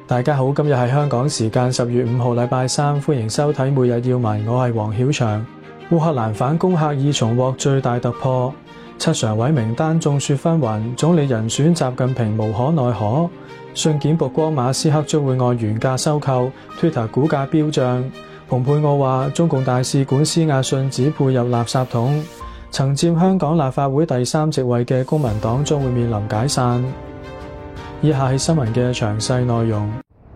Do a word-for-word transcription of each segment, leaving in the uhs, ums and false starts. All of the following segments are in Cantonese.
大家好，今日係香港時間十月五號禮拜三，歡迎收睇每日要聞，我係黃曉翔。烏克蘭反攻赫爾松獲最大突破，七常委名單眾說紛紜，總理人選習近平無可奈何。信件曝光馬斯克將會按原價收購 Twitter， 股價飆漲。蓬佩奧話中共大使館施壓信只配入垃圾桶。曾佔香港立法會第三席位嘅公民黨將會面臨解散。以下係新聞嘅詳細內容。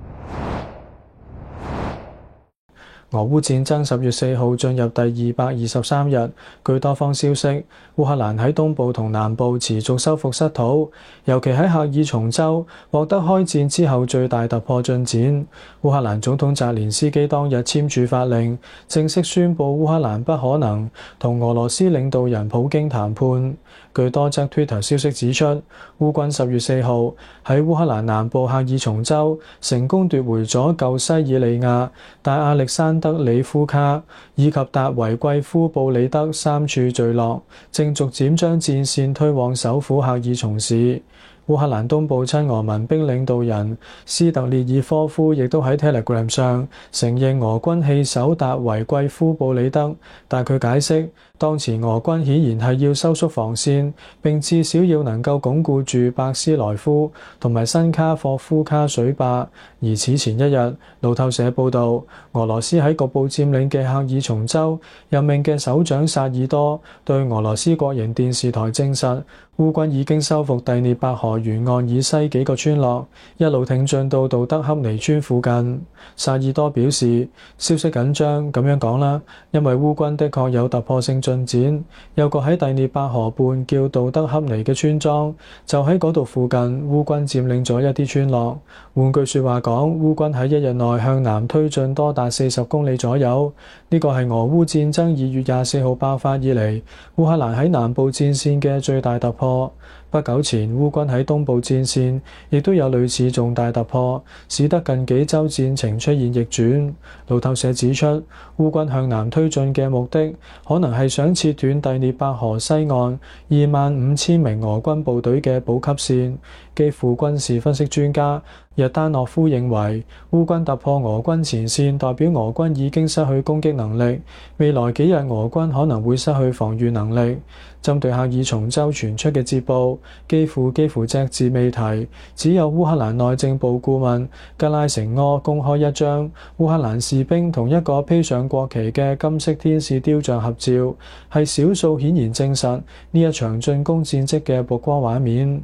俄烏戰爭十月四號進入第二百二十三日，據多方消息，烏克蘭喺東部同南部持續收復失土，尤其喺赫爾松州獲得開戰之後最大突破進展。烏克蘭總統澤連斯基當日簽署法令，正式宣布烏克蘭不可能同俄羅斯領導人普京談判。據多則 Twitter 消息指出，烏軍十月四號喺烏克蘭南部赫爾松州成功奪回咗舊西爾利亞、大亞歷山德里夫卡以及達維季夫布里德三處聚落，正逐漸將戰線推往首府赫爾松市。烏克蘭東部親俄民兵領導人斯特列爾科夫亦都喺 Telegram 上承認俄軍棄守達維季夫布里德，但佢解釋當前俄軍顯然係要收縮防線，並至少要能夠鞏固住伯斯萊夫同埋新卡霍夫卡水壩。而此前一日，路透社報道，俄羅斯喺局部佔領嘅赫爾松州任命嘅首長薩爾多對俄羅斯國營電視台證實，烏軍已經收復第聶伯河沿岸以西幾個村落，一路挺進到杜德克尼村附近。薩爾多表示，消息緊張，咁樣講啦，因為烏軍的確有突破性進展。有個喺第聶伯河畔叫杜德克尼嘅村莊，就喺嗰度附近，烏軍佔領咗一啲村落。換句說話講，烏軍喺一日內向南推進多達四十公里左右。呢個係俄烏戰爭二月廿四號爆發以嚟，烏克蘭喺南部戰線嘅最大突破。不久前，烏軍喺東部戰線亦都有類似重大突破，使得近幾週戰情出現逆轉。路透社指出，烏軍向南推進嘅目的可能係想切斷第聶伯河西岸二萬五千名俄軍部隊嘅補給線。基輔軍事分析專家日丹諾夫認為，烏軍突破俄軍前線代表俄軍已經失去攻擊能力，未來幾日俄軍可能會失去防禦能力。針對赫爾松州傳出嘅捷報，基輔幾乎隻字未提，只有烏克蘭內政部顧問格拉成柯公開一張烏克蘭士兵同一個披上國旗嘅金色天使雕像合照，係少數顯然證實呢一場進攻戰績嘅曝光畫面。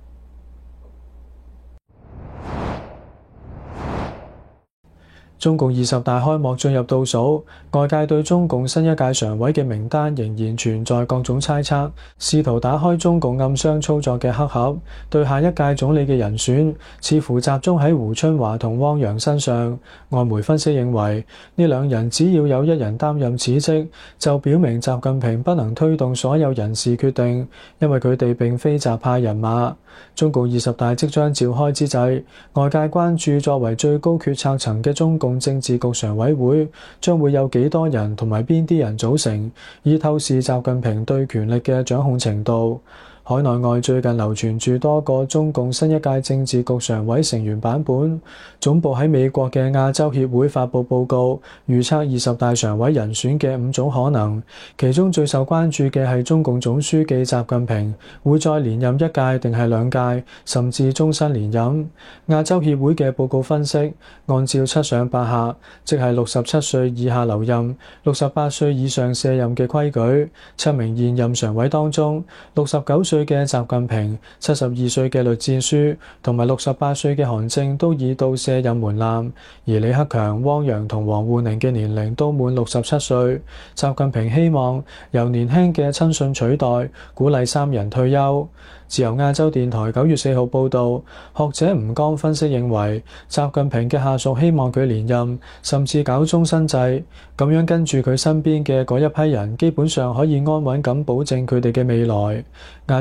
中共二十大開幕進入倒數，外界對中共新一屆常委嘅名單仍然存在各種猜測，試圖打開中共暗箱操作嘅黑盒。對下一屆總理嘅人選，似乎集中喺胡春華同汪洋身上。外媒分析認為，呢兩人只要有一人擔任此職，就表明習近平不能推動所有人事決定，因為佢哋並非習派人馬。中共二十大即將召開之際，外界關注作為最高決策層嘅中共政治局常委會將會有幾多人同埋邊啲人組成，以透視習近平對權力嘅掌控程度。海內外最近流傳住多個中共新一屆政治局常委成員版本。總部喺美國嘅亞洲協會發布報告，預測二十大常委人選嘅五種可能，其中最受關注嘅係中共總書記習近平會再連任一屆定係兩屆，甚至終身連任。亞洲協會嘅報告分析，按照七上八下，即係六十七歲以下留任、六十八歲以上卸任嘅規矩，七名現任常委當中，六十九歲歲嘅習近平、七十二歲嘅栗戰書同埋六十八歲嘅韓正都已到卸任門檻，而李克強、汪洋同王滬寧嘅年齡都滿六十七歲。習近平希望由年輕嘅親信取代，鼓勵三人退休。自由亞洲電台九月四號報導，學者吳剛分析認為，習近平嘅下屬希望佢連任，甚至搞終身制，咁樣跟住佢身邊嘅嗰一批人，基本上可以安穩咁保證佢哋嘅未來。亞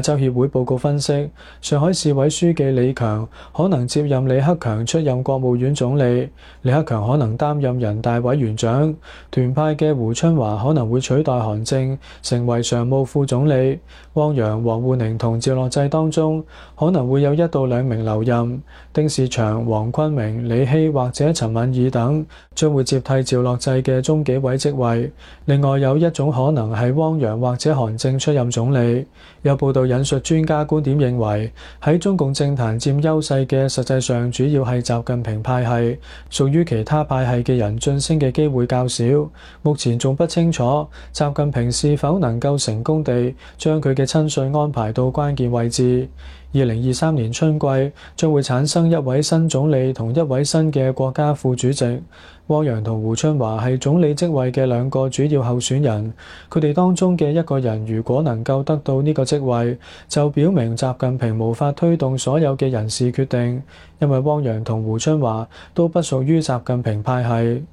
洲協會報告分析，上海市委書記李強可能接任李克強出任國務院總理，李克強可能擔任人大委員長，團派嘅胡春華可能會取代韓正成為常務副總理，汪洋、王滬寧同趙樂際當中可能會有一到兩名留任，丁薛祥、黃坤明、李希或者陳敏爾等將會接替趙樂際嘅中紀委職位。另外有一種可能係汪洋或者韓正出任總理。有報道引述專家觀點認為，喺中共政壇佔優勢嘅實際上主要係習近平派系，屬於其他派系嘅人晉升嘅機會較少。目前仲不清楚習近平是否能夠成功地將佢嘅親信安排到關鍵位置。二零二三年春季將會產生一位新總理同一位新嘅國家副主席。汪洋同胡春華係總理職位嘅兩個主要候選人，佢哋當中嘅一個人如果能夠得到呢個職位，就表明習近平無法推動所有嘅人事決定，因為汪洋同胡春華都不屬於習近平派系。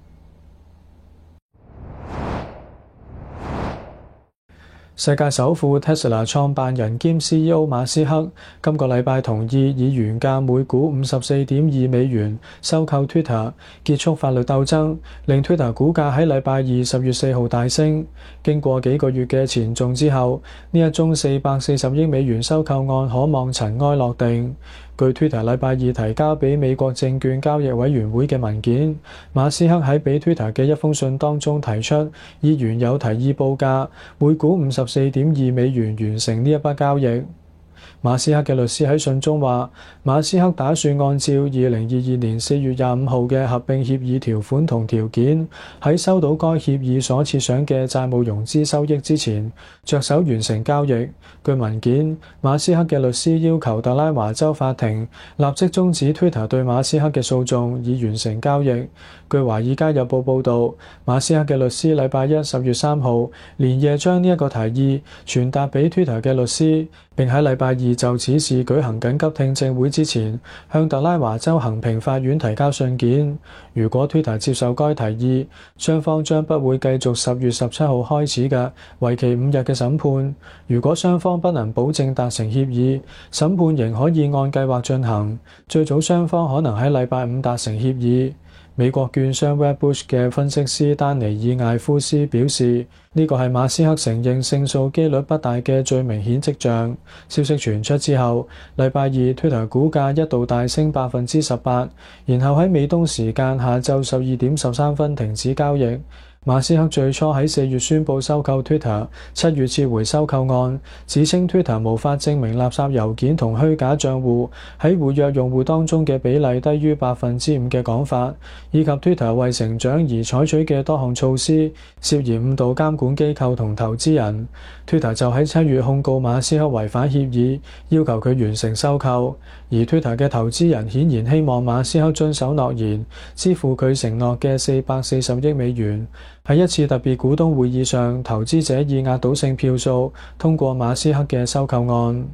世界首富 Tesla 創辦人兼 C E O 馬斯克今個禮拜同意以原價每股五十四點二美元收購 Twitter， 結束法律鬥爭，令 Twitter 股價喺禮拜二十月四號大升。經過幾個月嘅前重之後，呢一宗四百四十億美元收購案可望塵埃落定。據 Twitter 禮拜二提交俾美國證券交易委員會嘅文件，馬斯克喺俾 Twitter 嘅一封信當中提出，以原有提議報價每股五十四點二美元完成呢一筆交易。馬斯克嘅律師喺信中話，馬斯克打算按照二零二二年四月廿五號嘅合併協議條款同條件，喺收到該協議所設想嘅債務融資收益之前，着手完成交易。據文件，馬斯克嘅律師要求特拉華州法庭立即終止 Twitter 對馬斯克嘅訴訟，以完成交易。據《華爾街日報》報導，馬斯克嘅律師禮拜一十月三號連夜將呢一個提議傳達俾 Twitter 嘅律師，並喺禮拜二就此事舉行緊急聽證會之前，向特拉華州衡平法院提交信件。如果 Twitter 接受該提議，雙方將不會繼續十月十七號開始嘅為期五日嘅審判。如果雙方不能保證達成協議，審判仍可以按計劃進行，最早雙方可能喺禮拜五達成協議。美國券商 Wedbush 嘅分析師丹尼爾艾夫斯表示，呢個係馬斯克承認勝訴機率不大嘅最明顯跡象。消息傳出之後，禮拜二 Twitter 股價一度大升百分之十八，然後喺美東時間下晝十二點十三分停止交易。馬斯克最初喺四月宣布收購 Twitter， 七月撤回收購案，指稱 Twitter 無法證明垃圾郵件同虛假賬戶喺活躍用戶當中嘅比例低於百分之五嘅講法，以及 Twitter 為成長而採取嘅多項措施涉嫌誤導監管機構同投資人。Twitter 就喺七月控告馬斯克違反協議，要求佢完成收購，而 Twitter 嘅投資人顯然希望馬斯克遵守諾言，支付佢承諾嘅四百四十億美元。喺一次特別股東會議上，投資者以壓倒性票數通過馬斯克嘅收購案。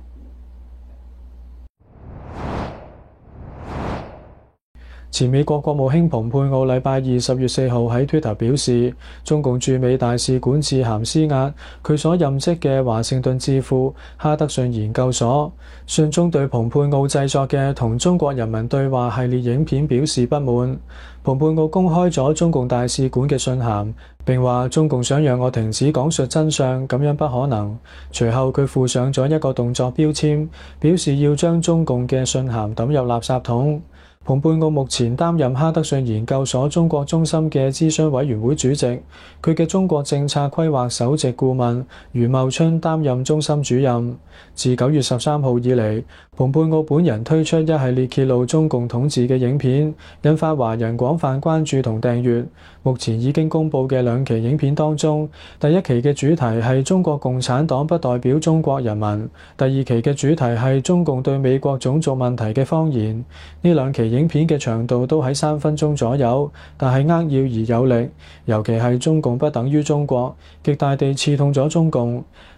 前美國國務卿蓬佩奧禮拜二十月四號喺 Twitter 表示，中共駐美大使館致函施壓佢所任職嘅華盛頓智庫哈德遜研究所，信中對蓬佩奧製作嘅同中國人民對話系列影片表示不滿。蓬佩奧公開咗中共大使館嘅信函，並話中共想讓我停止講述真相，咁樣不可能。隨後佢附上咗一個動作標籤，表示要將中共嘅信函抌入垃圾桶。蓬佩奧目前擔任哈德遜研究所中國中心嘅諮詢委員會主席，佢嘅中國政策規劃首席顧問余茂春擔任中心主任。自九月十三號以嚟，蓬佩奧本人推出一系列揭露中共統治嘅影片，引發華人廣泛關注同訂閱。目前已經公佈嘅兩期影片當中，第一期嘅主題係中國共產黨不代表中國人民，第二期嘅主題係中共對美國種族問題嘅謊言。呢兩期影片嘅長度都喺三分鐘左右，但係扼要而有力，尤其係中共不等於中國，極大地刺痛咗中共。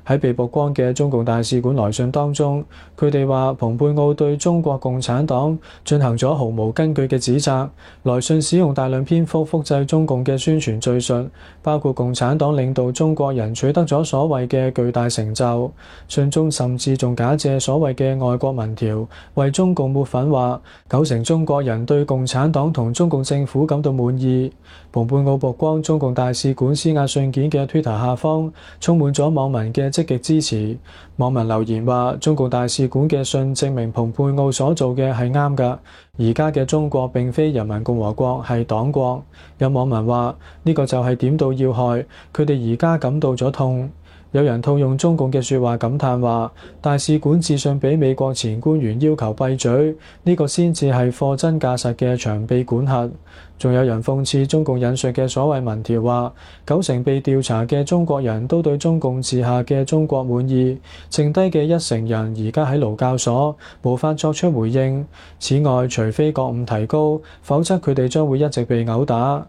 喺被曝光嘅中共大使館來信當中，佢哋話蓬佩奧對中國共產黨進行咗毫無根據嘅指責。來信使用大量篇幅複製中共嘅宣傳敘述，包括共產黨領導中國人取得咗所謂嘅巨大成就。信中甚至仲假借所謂嘅外國民調，為中共抹粉，話九成中國人對共產黨同中共政府感到滿意。蓬佩奧曝光中共大使館施壓信件嘅 Twitter 下方，充滿咗網民嘅積極支持。網民留言話：中共大使館嘅信證明蓬佩奧所做嘅係啱㗎。而家嘅中國並非人民共和國，係黨國。有網民話：呢個就係點到要害，佢哋而家感到咗痛。有人套用中共嘅説話感嘆話：大使館致信俾美國前官員要求閉嘴，呢個先至係貨真價實嘅長臂管轄。仲有人諷刺中共引述嘅所謂民調話，九成被調查嘅中國人都對中共治下嘅中國滿意，剩低嘅一成人而家喺勞教所，無法作出回應。此外，除非覺悟提高，否則佢哋將會一直被毆打。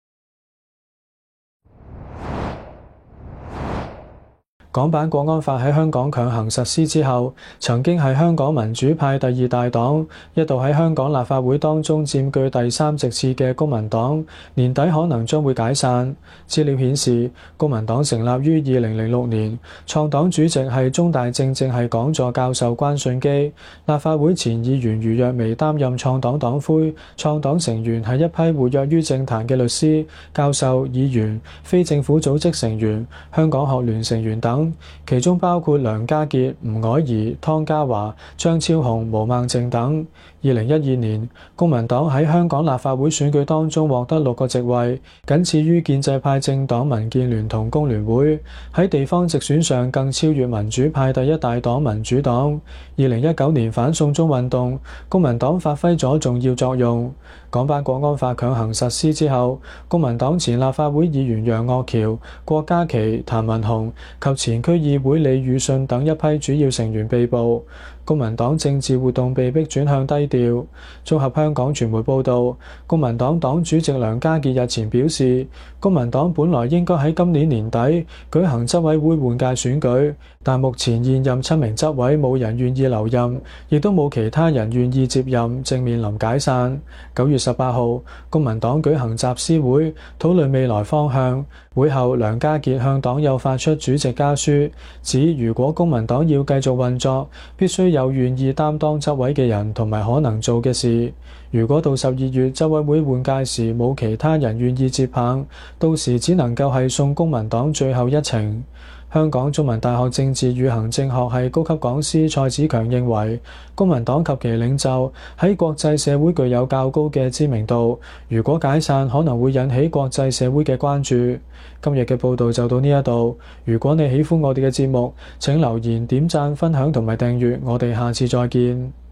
港版國安法喺香港強行實施之後，曾經係香港民主派第二大黨，一度喺香港立法會當中佔據第三席次嘅公民黨，年底可能將會解散。資料顯示，公民黨成立於二零零六年，創黨主席係中大政治系講座教授關信基，立法會前議員余若薇擔任創黨黨魁，創黨成員係一批活躍於政壇嘅律師、教授、議員、非政府組織成員、香港學聯成員等。其中包括梁家傑、吳靄儀、湯家驊、張超雄、毛孟靜等。二零一二年，公民黨喺香港立法會選舉當中獲得六個席位，僅次於建制派政黨民建聯同工聯會。喺地方直選上更超越民主派第一大黨民主黨。二零一九年反送中運動，公民黨發揮咗重要作用。港版國安法強行實施之後，公民黨前立法會議員楊岳橋、郭家麒、譚文雄及前區議會李宇信等一批主要成員被捕，公民黨政治活動被迫轉向低調。綜合香港傳媒報導，公民黨黨主席梁家傑日前表示，公民黨本來應該喺今年年底舉行執委會換屆選舉，但目前現任七名執委冇人願意留任，亦都冇其他人願意接任，正面臨解散。九月十八號，公民黨舉行集思會，討論未來方向。會後，梁家傑向黨友發出主席家書，指如果公民黨要繼續運作，必須有願意擔當執委嘅人同埋可能做嘅事。如果到十二月執委會換屆時冇其他人願意接棒，到時只能夠係送公民黨最後一程。香港中文大學政治與行政學系高級講師蔡子強認為，公民黨及其領袖喺國際社會具有較高嘅知名度，如果解散可能會引起國際社會嘅關注。今日嘅報導就到呢一度，如果你喜歡我哋嘅節目，請留言、點讚、分享同埋訂閱，我哋下次再見。